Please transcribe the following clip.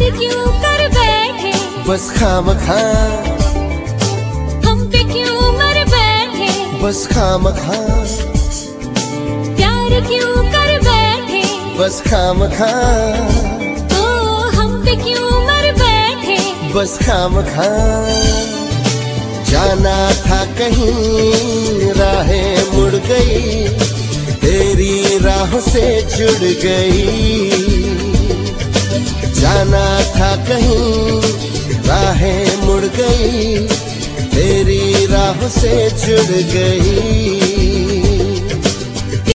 क्यों कर बैठे, बस खामखा हम पे क्यों मर बैठे, बस खामखा प्यार क्यों कर बैठे, बस खामखा ओ हम पे क्यों मर बैठे, बस खामखा। जाना था कहीं राहें मुड़ गई, तेरी राहों से जुड़ गई। जाना था कहीं राहें मुड़ गई, तेरी राहों से जुड़ गई।